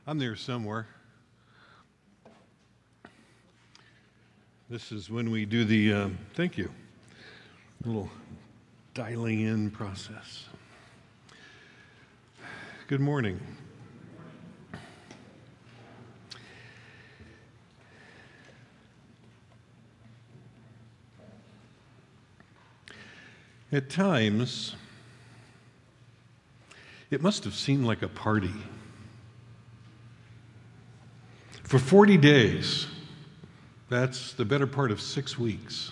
I'm there somewhere. This is when we do the, thank you, little dialing in process. Good morning. At times, it must have seemed like a party. For 40 days, that's the better part of 6 weeks,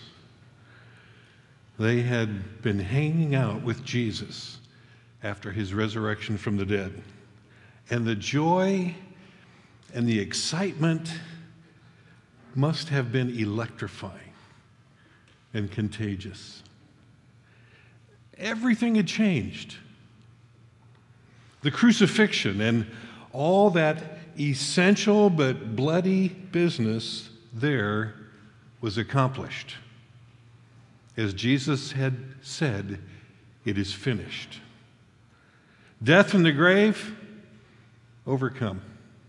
they had been hanging out with Jesus after his resurrection from the dead. And the joy and the excitement must have been electrifying and contagious. Everything had changed. The crucifixion and all that essential but bloody business there was accomplished. As Jesus had said, it is finished. Death and the grave overcome.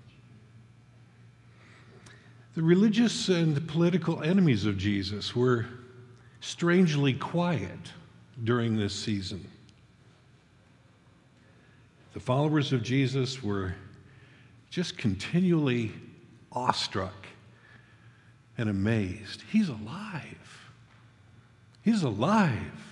The religious and political enemies of Jesus were strangely quiet during this season. The followers of Jesus were just continually awestruck and amazed. He's alive. He's alive.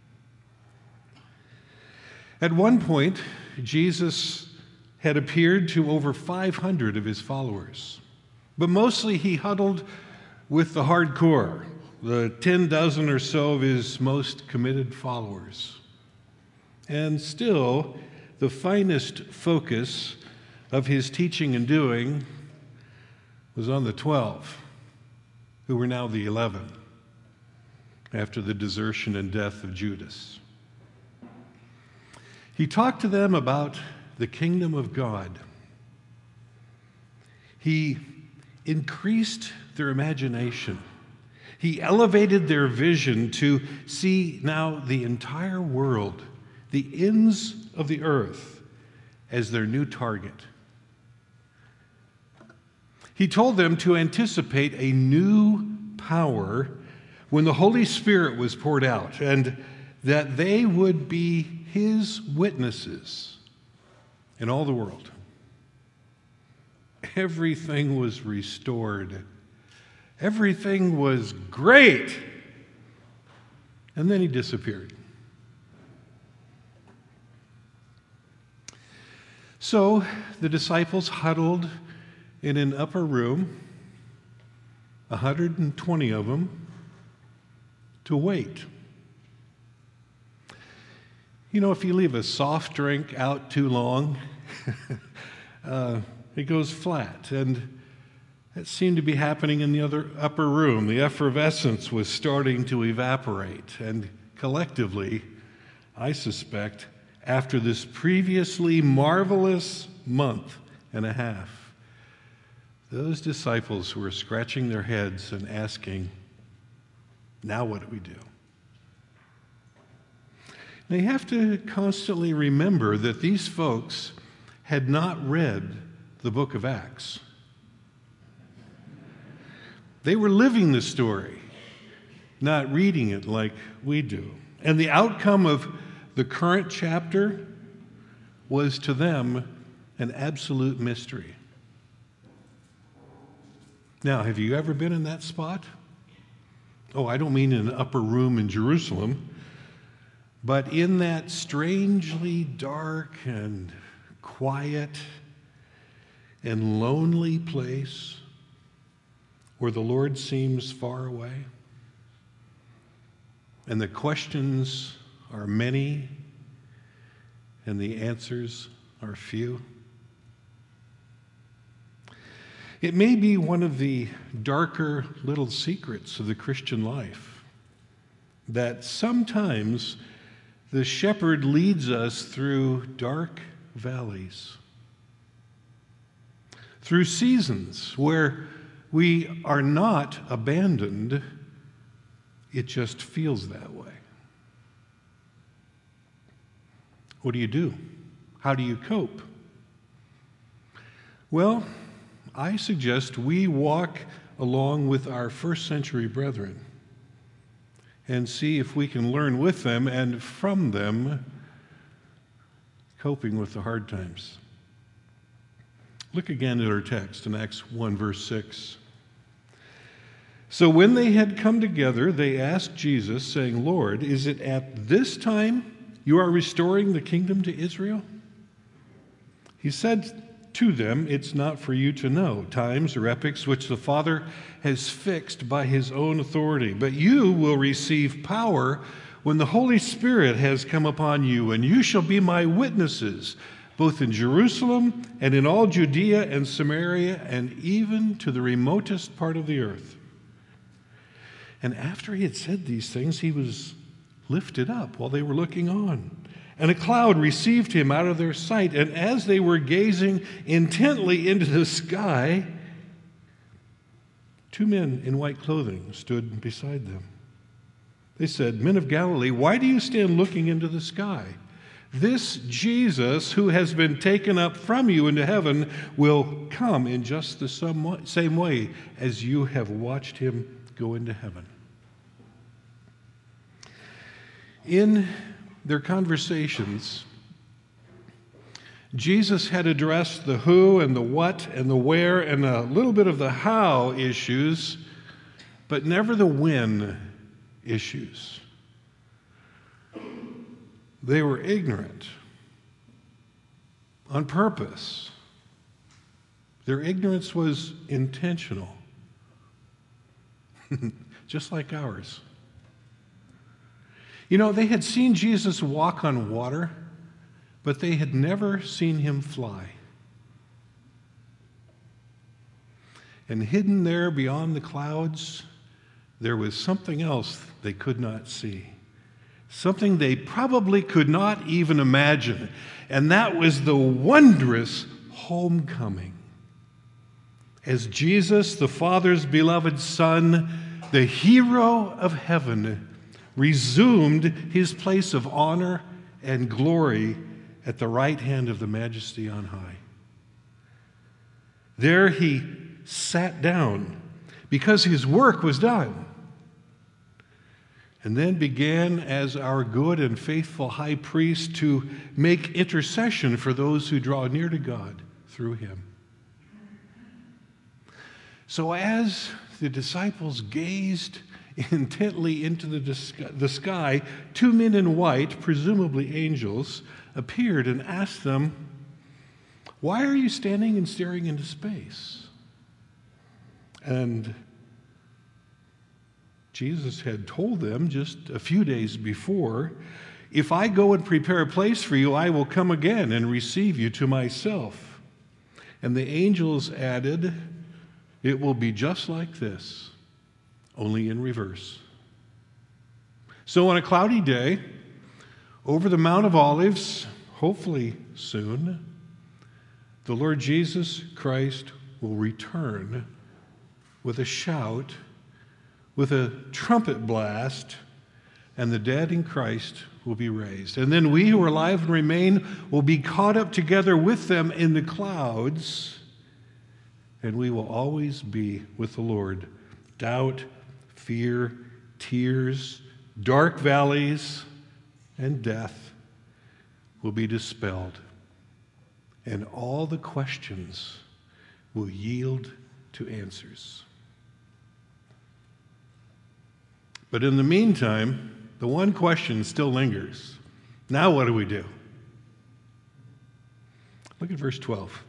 At one point, Jesus had appeared to over 500 of his followers, but mostly he huddled with the hardcore, the 10 dozen or so of his most committed followers. And still, the finest focus of his teaching and doing was on the 12, who were now the 11, after the desertion and death of Judas. He talked to them about the kingdom of God. He increased their imagination. He elevated their vision to see now the entire world, the ends of the earth, as their new target. He told them to anticipate a new power when the Holy Spirit was poured out, and that they would be his witnesses in all the world. Everything was restored. Everything was great. And then he disappeared. So the disciples huddled in an upper room, 120 of them, to wait. You know, if you leave a soft drink out too long, it goes flat. And that seemed to be happening in the other upper room. The effervescence was starting to evaporate. And collectively, I suspect, after this previously marvelous month and a half, those disciples were scratching their heads and asking, now what do we do? They have to constantly remember that these folks had not read the book of Acts. They were living the story, not reading it like we do. And the outcome of the current chapter was to them an absolute mystery. Now, have you ever been in that spot? Oh, I don't mean in an upper room in Jerusalem, but in that strangely dark and quiet and lonely place where the Lord seems far away, and the questions are many and the answers are few. It may be one of the darker little secrets of the Christian life that sometimes the shepherd leads us through dark valleys, through seasons where we are not abandoned, it just feels that way. What do you do? How do you cope? Well, I suggest we walk along with our first century brethren and see if we can learn with them and from them coping with the hard times. Look again at our text in Acts 1, verse 6. So when they had come together, they asked Jesus, saying, Lord, is it at this time you are restoring the kingdom to Israel? He said to them, it's not for you to know times or epochs which the Father has fixed by his own authority, but you will receive power when the Holy Spirit has come upon you, and you shall be my witnesses, both in Jerusalem and in all Judea and Samaria, and even to the remotest part of the earth. And after he had said these things, he was lifted up while they were looking on. And a cloud received him out of their sight. And as they were gazing intently into the sky, two men in white clothing stood beside them. They said, Men of Galilee, why do you stand looking into the sky? This Jesus who has been taken up from you into heaven will come in just the same way as you have watched him go into heaven. In their conversations, Jesus had addressed the who and the what and the where and a little bit of the how issues, but never the when issues. They were ignorant on purpose. Their ignorance was intentional, just like ours. You know, they had seen Jesus walk on water, but they had never seen him fly. And hidden there beyond the clouds, there was something else they could not see. Something they probably could not even imagine. And that was the wondrous homecoming. As Jesus, the Father's beloved Son, the hero of heaven, resumed his place of honor and glory at the right hand of the Majesty on high. There he sat down because his work was done, and then began as our good and faithful high priest to make intercession for those who draw near to God through him. So as the disciples gazed intently into the sky, two men in white, presumably angels, appeared and asked them, Why are you standing and staring into space? And Jesus had told them just a few days before, If I go and prepare a place for you, I will come again and receive you to myself. And the angels added, It will be just like this, only in reverse. So on a cloudy day, over the Mount of Olives, hopefully soon, the Lord Jesus Christ will return with a shout, with a trumpet blast, and the dead in Christ will be raised. And then we who are alive and remain will be caught up together with them in the clouds, and we will always be with the Lord. Doubt, fear, tears, dark valleys, and death will be dispelled, and all the questions will yield to answers. But in the meantime, the one question still lingers. Now what do we do? Look at verse 12.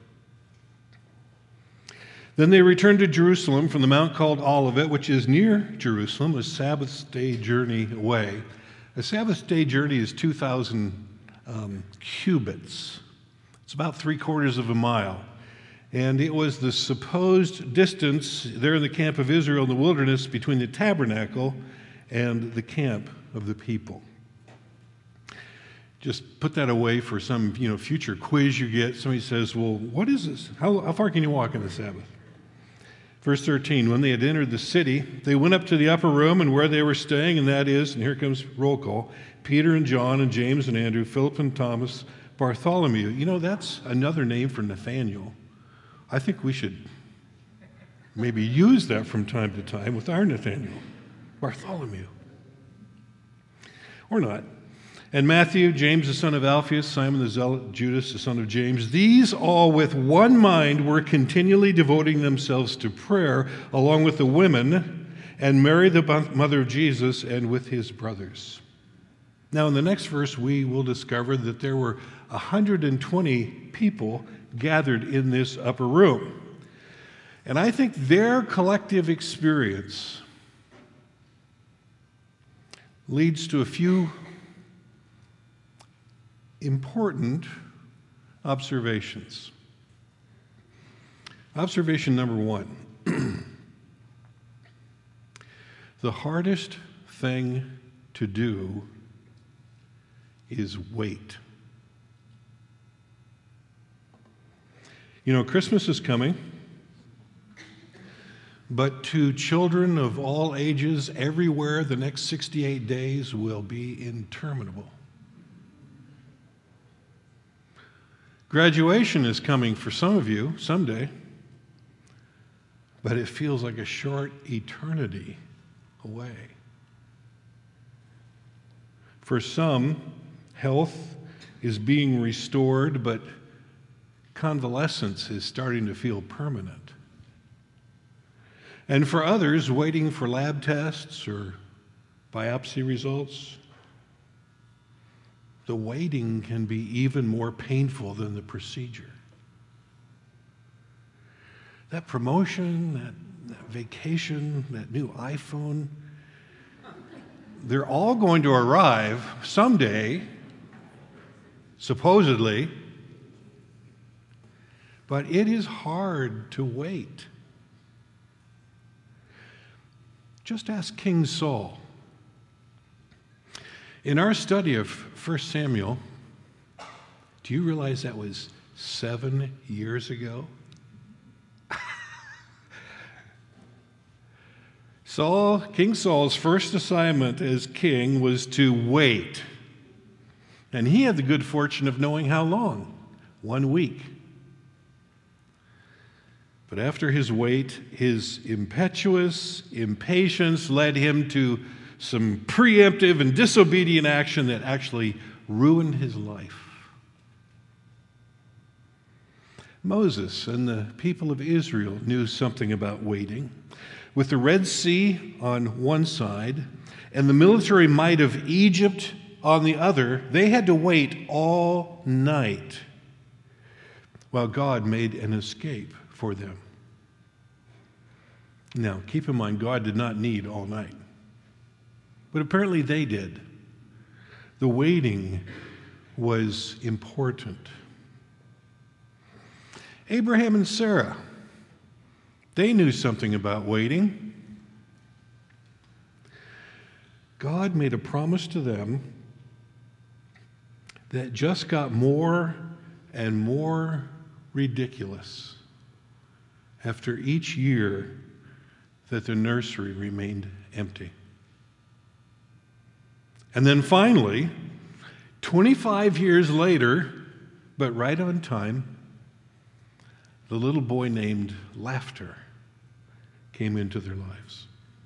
Then they returned to Jerusalem from the mount called Olivet, which is near Jerusalem, a Sabbath day journey away. A Sabbath day journey is 2,000 cubits. It's about 3/4 of a mile. And it was the supposed distance there in the camp of Israel in the wilderness between the tabernacle and the camp of the people. Just put that away for some future quiz you get. Somebody says, well, what is this? How far can you walk on the Sabbath? Verse 13, when they had entered the city, they went up to the upper room and where they were staying, and that is, and here comes roll call, Peter and John and James and Andrew, Philip and Thomas, Bartholomew. That's another name for Nathaniel, I think we should maybe use that from time to time with our Nathaniel, Bartholomew. Or not. And Matthew, James the son of Alphaeus, Simon the Zealot, Judas the son of James, these all with one mind were continually devoting themselves to prayer, along with the women, and Mary the mother of Jesus, and with his brothers. Now in the next verse we will discover that there were 120 people gathered in this upper room. And I think their collective experience leads to a few important observations. Observation number one. The hardest thing to do is wait. You know, Christmas is coming, but to children of all ages everywhere, the next 68 days will be interminable. Graduation is coming for some of you someday, but it feels like a short eternity away. For some, health is being restored, but convalescence is starting to feel permanent. And for others, waiting for lab tests or biopsy results, the waiting can be even more painful than the procedure. That promotion, that vacation, that new iPhone, they're all going to arrive someday, supposedly, but it is hard to wait. Just ask King Saul. In our study of 1 Samuel, do you realize that was 7 years ago? King Saul's first assignment as king was to wait. And he had the good fortune of knowing how long. 1 week. But after his wait, his impetuous impatience led him to some preemptive and disobedient action that actually ruined his life. Moses and the people of Israel knew something about waiting. With the Red Sea on one side and the military might of Egypt on the other, they had to wait all night while God made an escape for them. Now, keep in mind, God did not need all night. But apparently they did. The waiting was important. Abraham and Sarah, they knew something about waiting. God made a promise to them that just got more and more ridiculous after each year that the nursery remained empty. And then finally, 25 years later, but right on time, the little boy named Laughter came into their lives.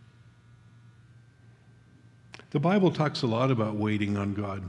The Bible talks a lot about waiting on God.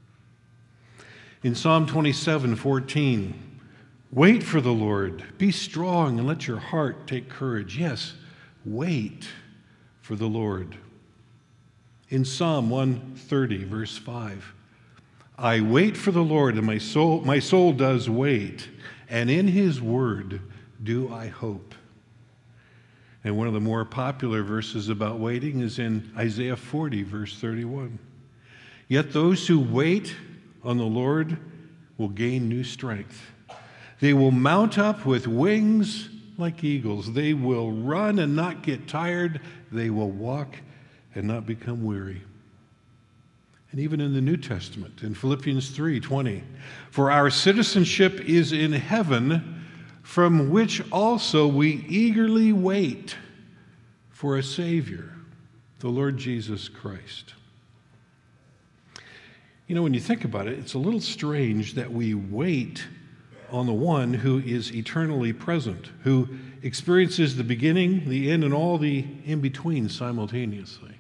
In Psalm 27:14, wait for the Lord, be strong and let your heart take courage. Yes, wait for the Lord. In Psalm 130, verse 5, I wait for the Lord, and my soul does wait, and in his word do I hope. And one of the more popular verses about waiting is in Isaiah 40, verse 31. Yet those who wait on the Lord will gain new strength. They will mount up with wings like eagles. They will run and not get tired. They will walk and not become weary. And even in the New Testament, in Philippians 3:20, for our citizenship is in heaven, from which also we eagerly wait for a Savior, the Lord Jesus Christ. You know, when you think about it, it's a little strange that we wait on the one who is eternally present, who experiences the beginning, the end, and all the in-between simultaneously.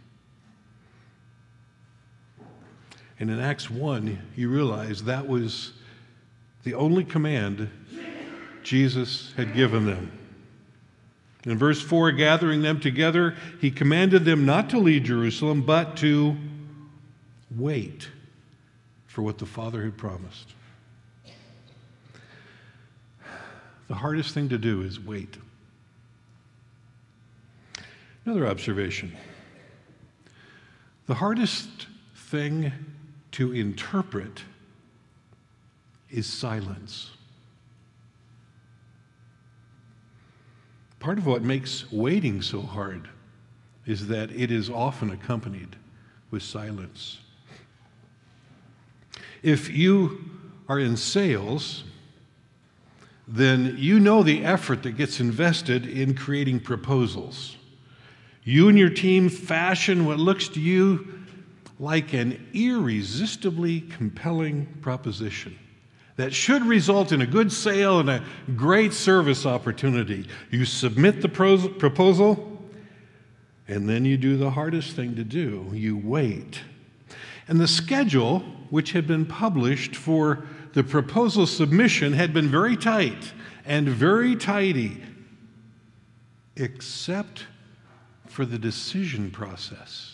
And in Acts 1, you realize that was the only command Jesus had given them. In verse 4, gathering them together, he commanded them not to leave Jerusalem, but to wait for what the Father had promised. The hardest thing to do is wait. Another observation. The hardest thing to interpret is silence. Part of what makes waiting so hard is that it is often accompanied with silence. If you are in sales, then you know the effort that gets invested in creating proposals. You and your team fashion what looks to you like an irresistibly compelling proposition that should result in a good sale and a great service opportunity. You submit the proposal, and then you do the hardest thing to do. You wait. And the schedule, which had been published for the proposal submission, had been very tight and very tidy, except for the decision process.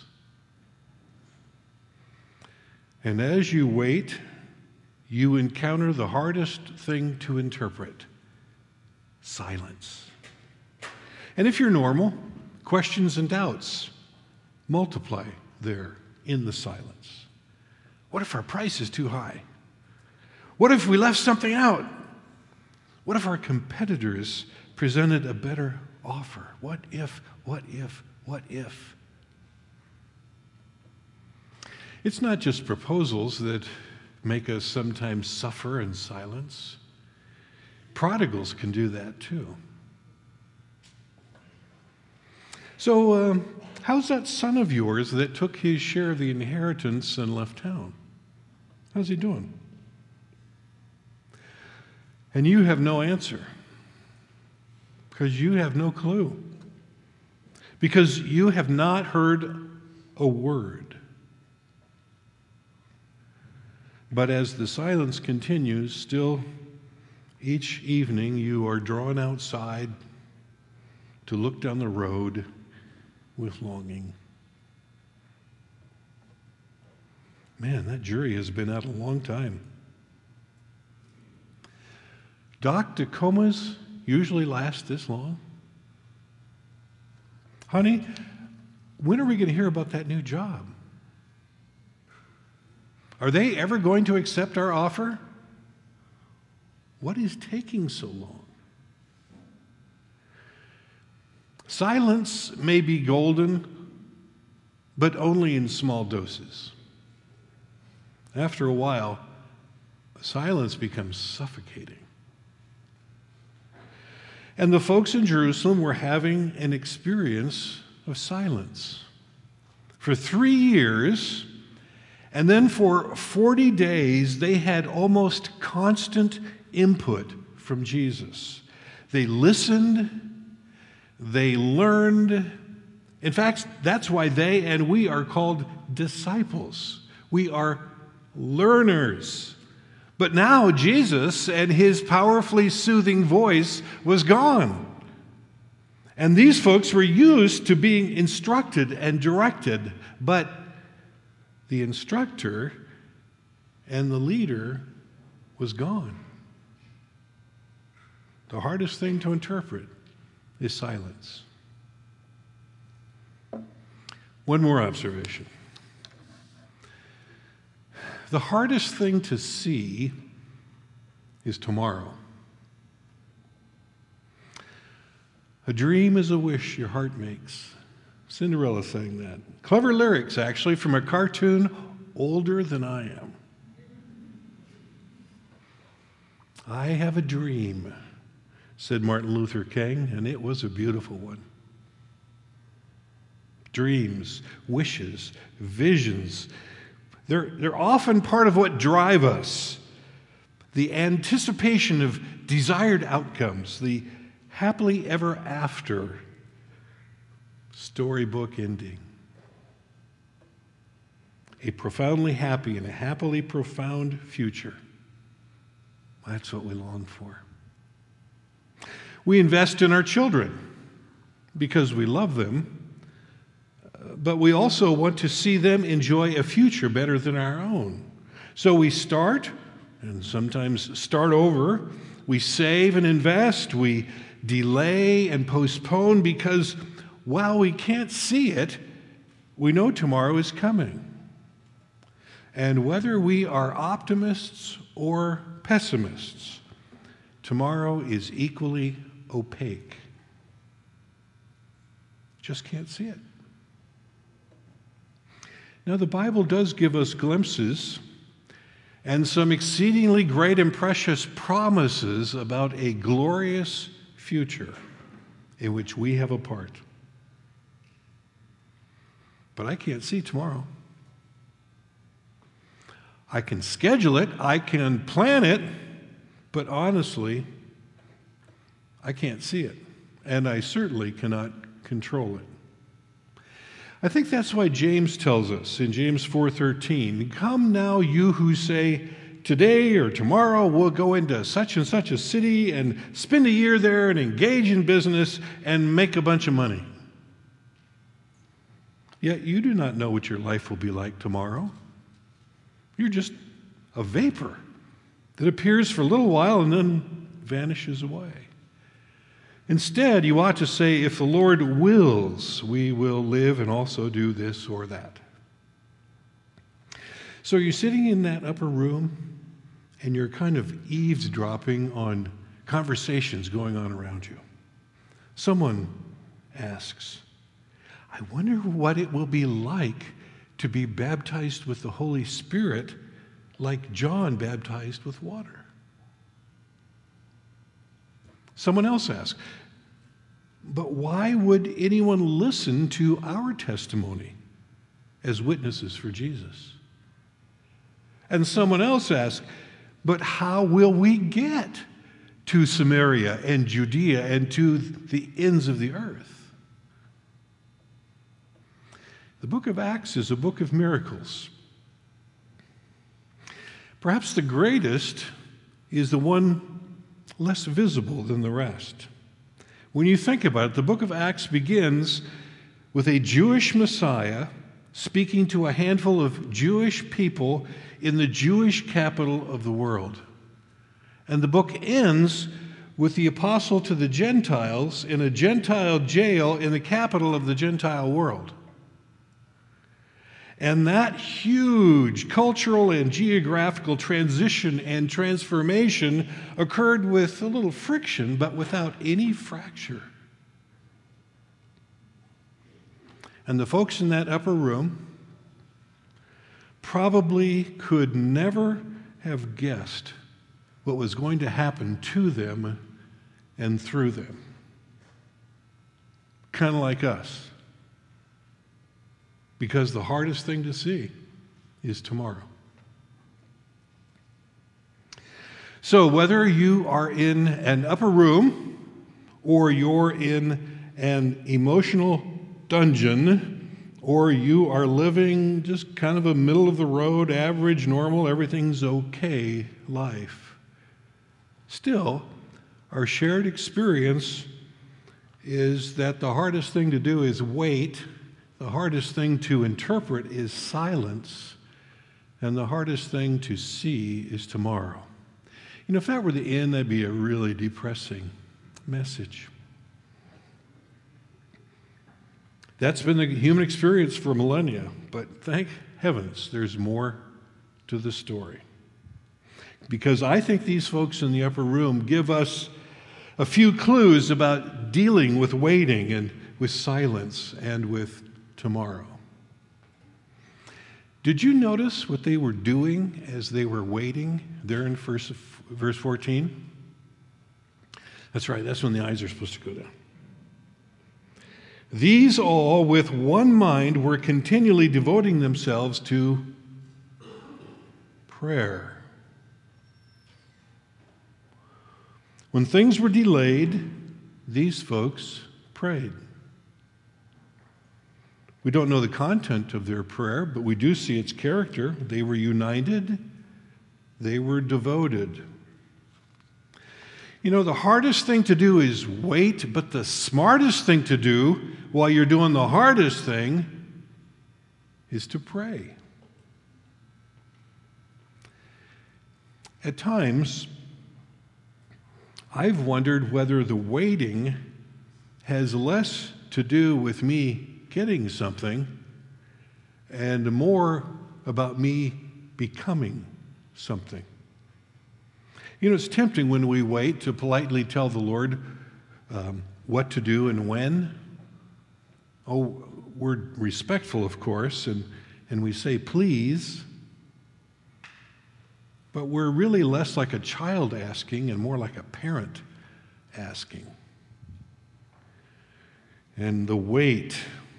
And as you wait, you encounter the hardest thing to interpret: silence. And if you're normal, questions and doubts multiply there in the silence. What if our price is too high? What if we left something out? What if our competitors presented a better offer? What if? It's not just proposals that make us sometimes suffer in silence. Prodigals can do that too. So, how's that son of yours that took his share of the inheritance and left town? How's he doing? And you have no answer because you have no clue, because you have not heard a word. But as the silence continues, still each evening you are drawn outside to look down the road with longing. Man, that jury has been out a long time. Doc, do comas usually last this long? Honey, when are we going to hear about that new job? Are they ever going to accept our offer? What is taking so long? Silence may be golden, but only in small doses. After a while, silence becomes suffocating. And the folks in Jerusalem were having an experience of silence for 3 years. And then for 40 days, they had almost constant input from Jesus. They listened, they learned. In fact, that's why they and we are called disciples. We are learners. But now Jesus and his powerfully soothing voice was gone. And these folks were used to being instructed and directed, but the instructor and the leader was gone. The hardest thing to interpret is silence. One more observation. The hardest thing to see is tomorrow. A dream is a wish your heart makes. Cinderella sang that. Clever lyrics, actually, from a cartoon older than I am. I have a dream, said Martin Luther King, and it was a beautiful one. Dreams, wishes, visions, they're often part of what drive us. the anticipation of desired outcomes, the happily ever after storybook ending. A profoundly happy and a happily profound future. That's what we long for. We invest in our children because we love them, but we also want to see them enjoy a future better than our own. So we start, and sometimes start over. We save and invest. We delay and postpone because while we can't see it, we know tomorrow is coming. And whether we are optimists or pessimists, tomorrow is equally opaque. Just can't see it. Now, the Bible does give us glimpses and some exceedingly great and precious promises about a glorious future in which we have a part. But I can't see tomorrow. I can schedule it, I can plan it, but honestly, I can't see it, and I certainly cannot control it. I think that's why James tells us in James 4:13, "Come now, you who say, today or tomorrow we'll go into such and such a city and spend a year there and engage in business and make a bunch of money. Yet you do not know what your life will be like tomorrow. You're just a vapor that appears for a little while and then vanishes away. Instead, you ought to say, if the Lord wills, we will live and also do this or that." So you're sitting in that upper room and you're kind of eavesdropping on conversations going on around you. Someone asks, "I wonder what it will be like to be baptized with the Holy Spirit like John baptized with water." Someone else asks, "But why would anyone listen to our testimony as witnesses for Jesus?" And someone else asks, "But how will we get to Samaria and Judea and to the ends of the earth?" The book of Acts is a book of miracles. Perhaps the greatest is the one less visible than the rest. When you think about it, the book of Acts begins with a Jewish Messiah speaking to a handful of Jewish people in the Jewish capital of the world. And the book ends with the apostle to the Gentiles in a Gentile jail in the capital of the Gentile world. And that huge cultural and geographical transition and transformation occurred with a little friction, but without any fracture. And the folks in that upper room probably could never have guessed what was going to happen to them and through them. Kind of like us. Because the hardest thing to see is tomorrow. So whether you are in an upper room or you're in an emotional dungeon or you are living just kind of a middle of the road, average, normal, everything's okay life, still, our shared experience is that the hardest thing to do is wait. The hardest thing to interpret is silence, and the hardest thing to see is tomorrow. You know, if that were the end, that'd be a really depressing message. That's been the human experience for millennia, but thank heavens there's more to the story. Because I think these folks in the upper room give us a few clues about dealing with waiting and with silence and with tomorrow. Did you notice what they were doing as they were waiting there in verse 14? That's right, that's when the eyes are supposed to go down. These all, with one mind, were continually devoting themselves to prayer. When things were delayed, these folks prayed. We don't know the content of their prayer, but we do see its character. They were united. They were devoted. You know, the hardest thing to do is wait, but the smartest thing to do while you're doing the hardest thing is to pray. At times, I've wondered whether the waiting has less to do with me getting something and more about me becoming something. You know, it's tempting when we wait to politely tell the Lord what to do and when. Oh, we're respectful, of course, and we say please, but we're really less like a child asking and more like a parent asking. And the wait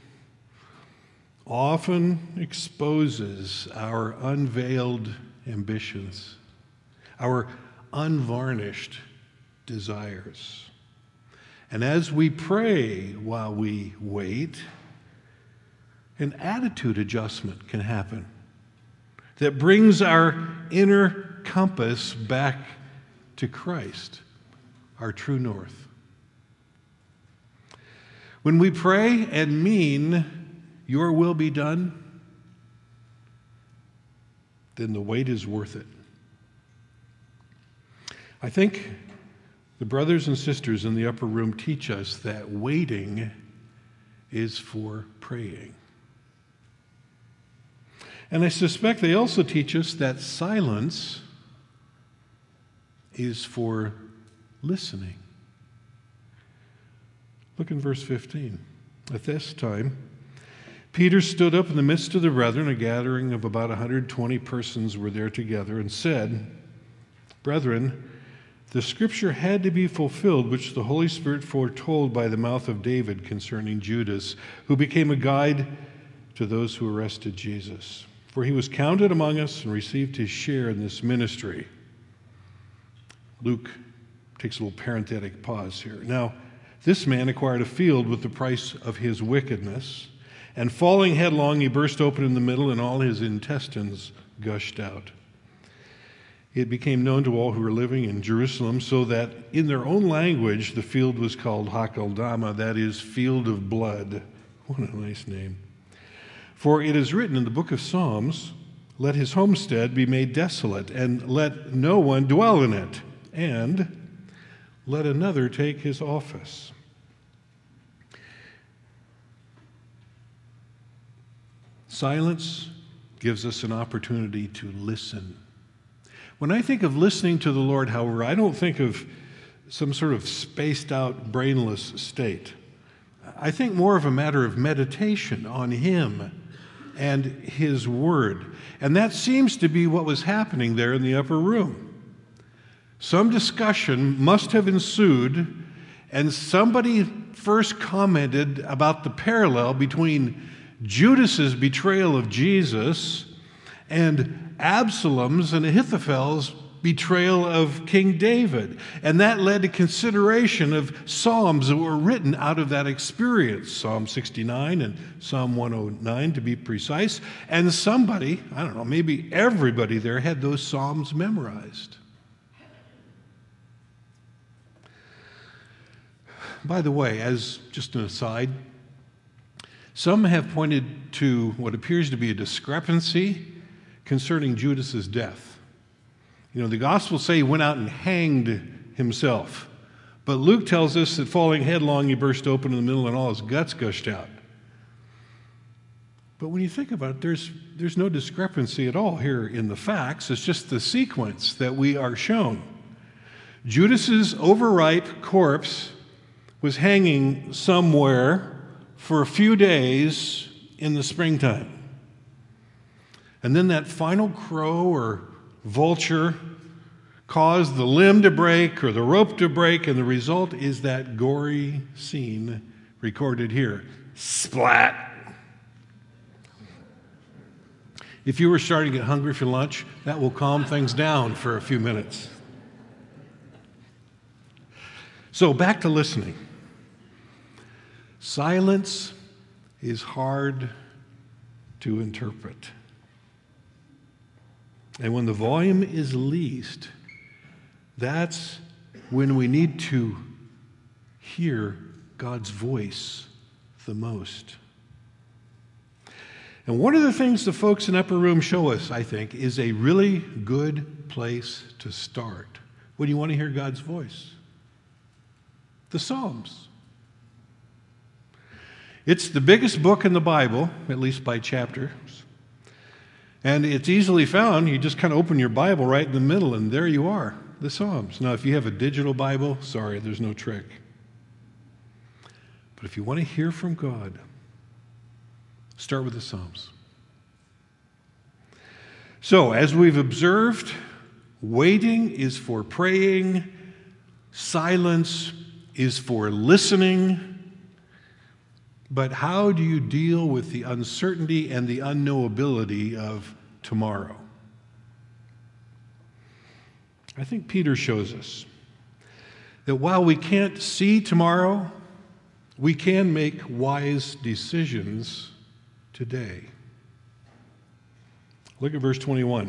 often exposes our unveiled ambitions, our unvarnished desires. And as we pray while we wait, an attitude adjustment can happen that brings our inner compass back to Christ, our true north. When we pray and mean, your will be done, then the wait is worth it. I think the brothers and sisters in the upper room teach us that waiting is for praying. And I suspect they also teach us that silence is for listening. Look in verse 15. At this time, Peter stood up in the midst of the brethren, a gathering of about 120 persons were there together, and said, "Brethren, the scripture had to be fulfilled, which the Holy Spirit foretold by the mouth of David concerning Judas, who became a guide to those who arrested Jesus. For he was counted among us and received his share in this ministry." Luke takes a little parenthetic pause here. "Now, this man acquired a field with the price of his wickedness, and falling headlong, he burst open in the middle, and all his intestines gushed out. It became known to all who were living in Jerusalem, so that in their own language the field was called Hakeldama, that is, field of blood." What a nice name. "For it is written in the book of Psalms, 'Let his homestead be made desolate, and let no one dwell in it, and let another take his office.'" Silence gives us an opportunity to listen. When I think of listening to the Lord, however, I don't think of some sort of spaced out, brainless state. I think more of a matter of meditation on Him and His Word. And that seems to be what was happening there in the upper room. Some discussion must have ensued, and somebody first commented about the parallel between Judas's betrayal of Jesus and Absalom's and Ahithophel's betrayal of King David. And that led to consideration of psalms that were written out of that experience, Psalm 69 and Psalm 109 to be precise. And somebody, I don't know, maybe everybody there had those psalms memorized. By the way, as just an aside, some have pointed to what appears to be a discrepancy concerning Judas's death. You know, the Gospels say he went out and hanged himself. But Luke tells us that falling headlong, he burst open in the middle and all his guts gushed out. But when you think about it, there's no discrepancy at all here in the facts. It's just the sequence that we are shown. Judas's overripe corpse was hanging somewhere for a few days in the springtime. And then that final crow or vulture caused the limb to break or the rope to break, and the result is that gory scene recorded here. Splat! If you were starting to get hungry for lunch, that will calm things down for a few minutes. So back to listening. Silence is hard to interpret. And when the volume is least, that's when we need to hear God's voice the most. And one of the things the folks in Upper Room show us, I think, is a really good place to start when you want to hear God's voice. The Psalms. It's the biggest book in the Bible, at least by chapters. And it's easily found. You just kind of open your Bible right in the middle, and there you are, the Psalms. Now, if you have a digital Bible, sorry, there's no trick. But if you want to hear from God, start with the Psalms. So, as we've observed, waiting is for praying, silence is for listening. But how do you deal with the uncertainty and the unknowability of tomorrow? I think Peter shows us that while we can't see tomorrow, we can make wise decisions today. Look at verse 21.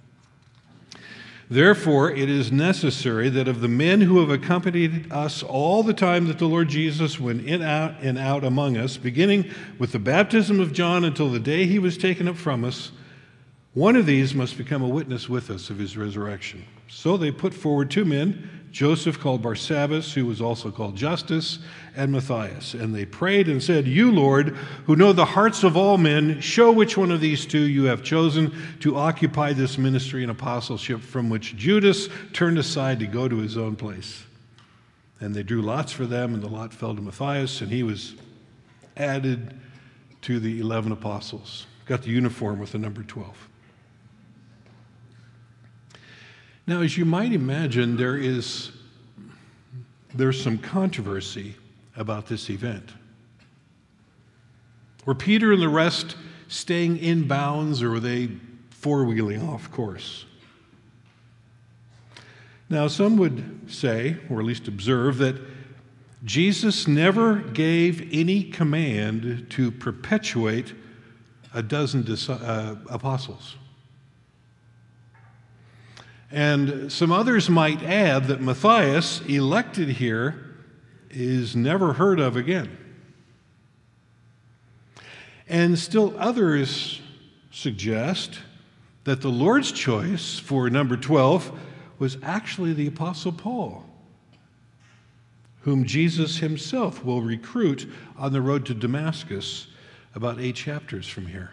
Therefore, it is necessary that of the men who have accompanied us all the time that the Lord Jesus went in and out among us, beginning with the baptism of John until the day he was taken up from us, one of these must become a witness with us of his resurrection. So they put forward 2 men, Joseph called Barsabbas, who was also called Justus, and Matthias. And they prayed and said, You, Lord, who know the hearts of all men, show which one of these 2 you have chosen to occupy this ministry and apostleship from which Judas turned aside to go to his own place. And they drew lots for them, and the lot fell to Matthias, and he was added to the 11 apostles. Got the uniform with the number 12. Now, as you might imagine, there's some controversy about this event. Were Peter and the rest staying in bounds, or were they four-wheeling off course? Now, some would say, or at least observe, that Jesus never gave any command to perpetuate a dozen apostles. And some others might add that Matthias, elected here, is never heard of again. And still others suggest that the Lord's choice for number 12 was actually the Apostle Paul, whom Jesus himself will recruit on the road to Damascus about 8 chapters from here.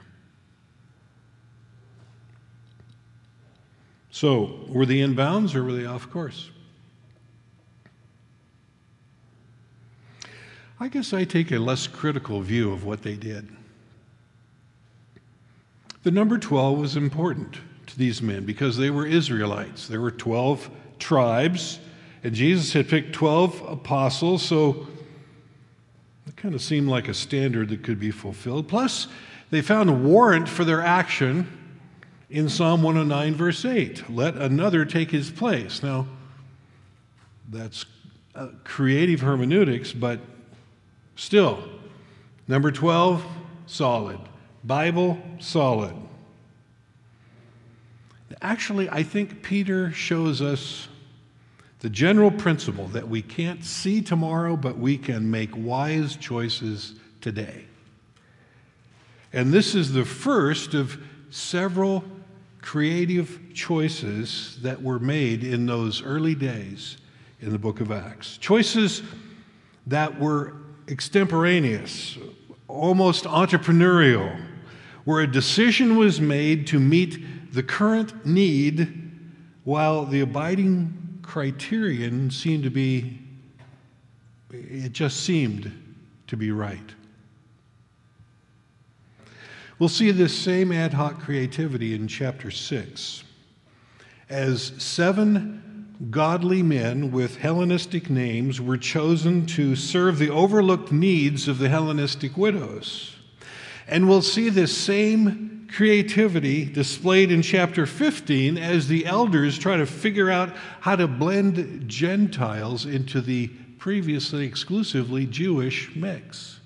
So, were they in bounds or were they off course? I guess I take a less critical view of what they did. The number 12 was important to these men because they were Israelites. There were 12 tribes, and Jesus had picked 12 apostles, so it kind of seemed like a standard that could be fulfilled. Plus, they found a warrant for their action in Psalm 109, verse 8, let another take his place. Now, that's creative hermeneutics, but still, number 12, solid. Bible, solid. Actually, I think Peter shows us the general principle that we can't see tomorrow, but we can make wise choices today. And this is the first of several creative choices that were made in those early days in the book of Acts. Choices that were extemporaneous, almost entrepreneurial, where a decision was made to meet the current need while the abiding criterion seemed to be, it just seemed to be right. We'll see this same ad hoc creativity in chapter 6, as 7 godly men with Hellenistic names were chosen to serve the overlooked needs of the Hellenistic widows. And we'll see this same creativity displayed in chapter 15 as the elders try to figure out how to blend Gentiles into the previously exclusively Jewish mix.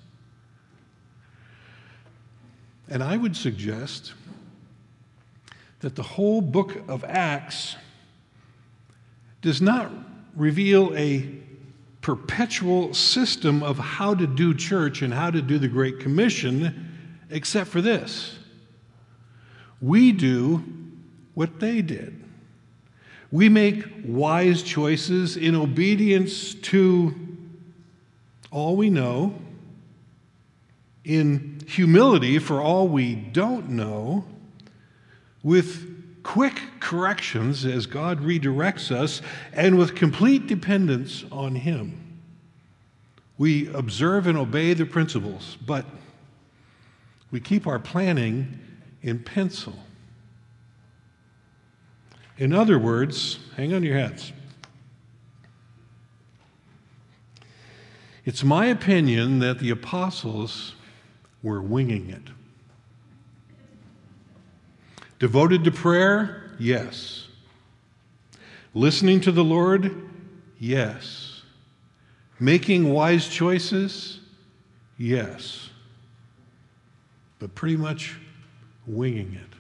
And I would suggest that the whole book of Acts does not reveal a perpetual system of how to do church and how to do the Great Commission, except for this. We do what they did. We make wise choices in obedience to all we know, in humility for all we don't know, with quick corrections as God redirects us, and with complete dependence on Him. We observe and obey the principles, but we keep our planning in pencil. In other words, hang on your hats. It's my opinion that the apostles were winging it. Devoted to prayer? Yes. Listening to the Lord? Yes. Making wise choices? Yes. But pretty much winging it.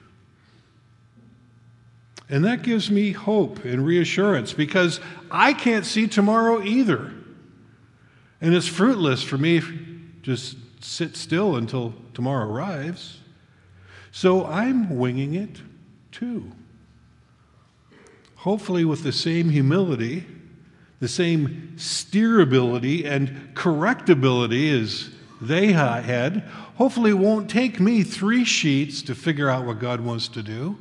And that gives me hope and reassurance, because I can't see tomorrow either. And it's fruitless for me to just sit still until tomorrow arrives. So I'm winging it too. Hopefully with the same humility, the same steerability and correctability as they had. Hopefully it won't take me 3 sheets to figure out what God wants to do.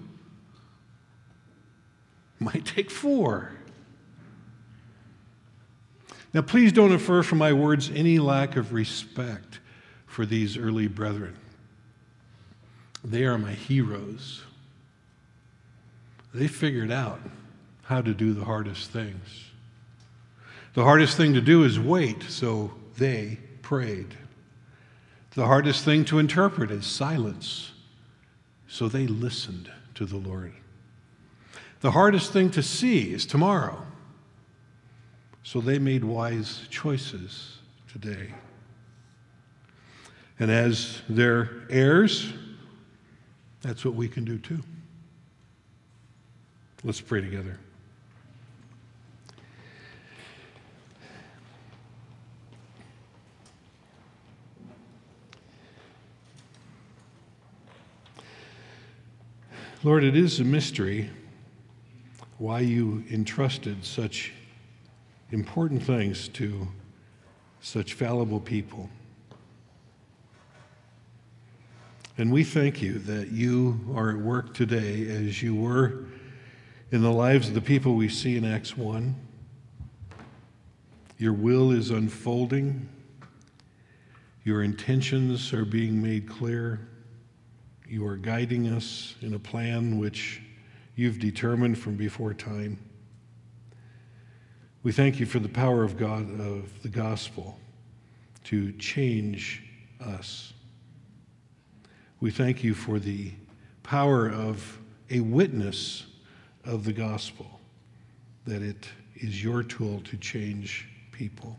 Might take 4. Now, please don't infer from my words any lack of respect for these early brethren. They are my heroes. They figured out how to do the hardest things. The hardest thing to do is wait, so they prayed. The hardest thing to interpret is silence, so they listened to the Lord. The hardest thing to see is tomorrow, so they made wise choices today. And as their heirs, that's what we can do too. Let's pray together. Lord, it is a mystery why you entrusted such important things to such fallible people. And we thank you that you are at work today as you were in the lives of the people we see in Acts 1. Your will is unfolding. Your intentions are being made clear. You are guiding us in a plan which you've determined from before time. We thank you for the power of God, of the gospel, to change us. We thank you for the power of a witness of the gospel, that it is your tool to change people.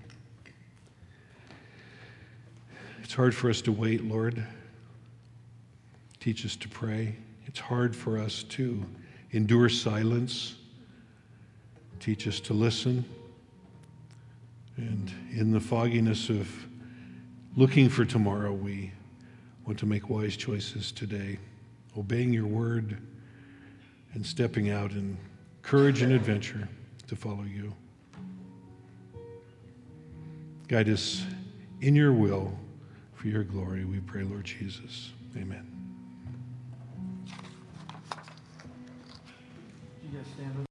It's hard for us to wait, Lord. Teach us to pray. It's hard for us to endure silence. Teach us to listen. And in the fogginess of looking for tomorrow, we want to make wise choices today, obeying your word and stepping out in courage and adventure to follow you. Guide us in your will for your glory, we pray, Lord Jesus. Amen. You guys stand up.